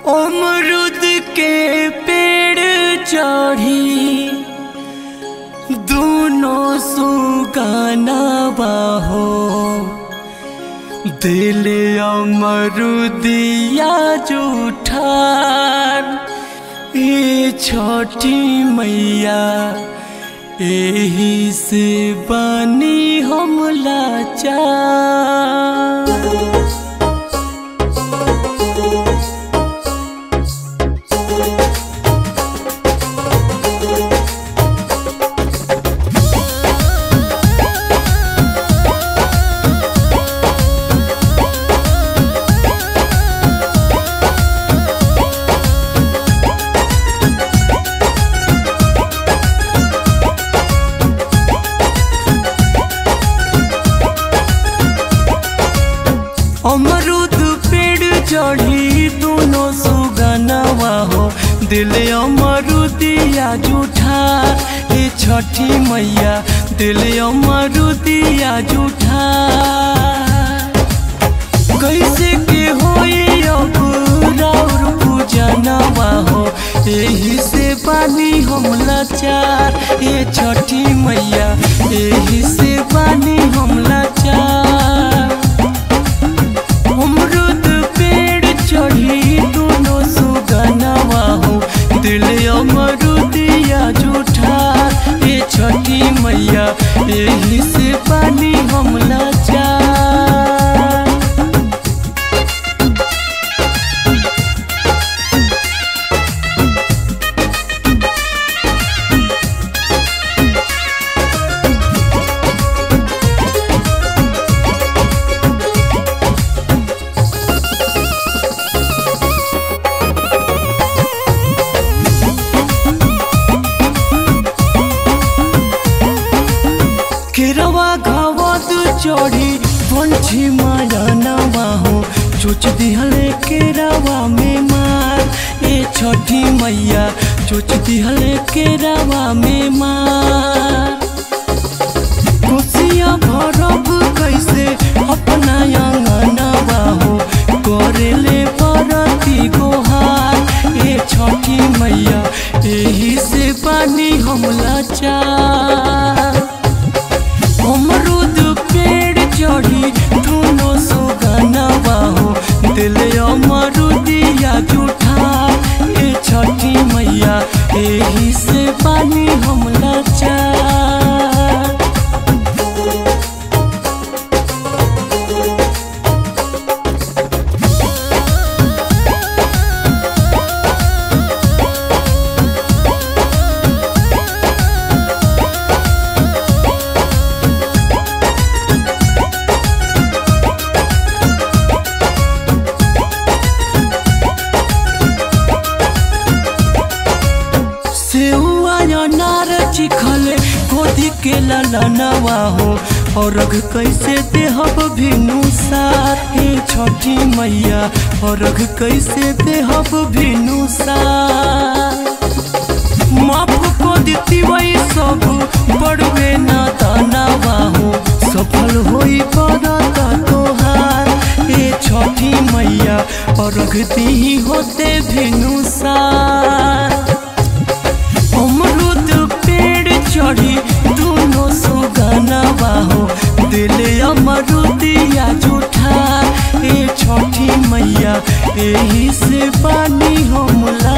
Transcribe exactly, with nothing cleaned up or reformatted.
अमरुद के पेड़ चढ़ी दोनों सुगाना बाहो दिल अमरुदिया जूठान ये छोटी मैया एही से बनी हम लाचार। अमरुद पेड़ चढ़ी दोनों सुगनवा हो दिल अमरुदिया जूठा हे छठी मैया दिल अमरुदिया जूठा। कैसे के होई अब राउर पूजनवा हो एही से पानी हम लाचार हे छठी मैया एही से पानी हम लाचार। अमरुद पेड़ चढ़ी दोनों सुगनवा हो दिल अमरुदिया जूठा ये छठी मैया एही से पानी हम लाचार। केरवा घावत चढ़ी पंछी माया नवा हो चोच दिहले केरवा में मार ए छठी मैया चोच दिहले केरवा में मार। कोसिया भरब कैसे अपना अंगनवा हो करेले परती गोहार ए छठी मैया एही से पानी हम लाचार। अमरुद पेड़ चढ़ी दोनों सुगनवा हो दिल अमरुदिया जूठा ये छठी मैया एही से पानी हम लाचार। नार चिखले गोदी के ललनवा हो और रग कैसे देहब भिनु सार हे छठी मैया और रग कैसे देहब भिनु सार। माफ को देती वही सब बड़वे ना दानवा हो सफल होई परत तोहार हे छठी मैया और रग दी होते भिनु सार। अमरुद पेड़ चढ़ी दोनों सुगनवा हो दिल अमरुदिया जूठा ए छठी मैया एही से पानी हम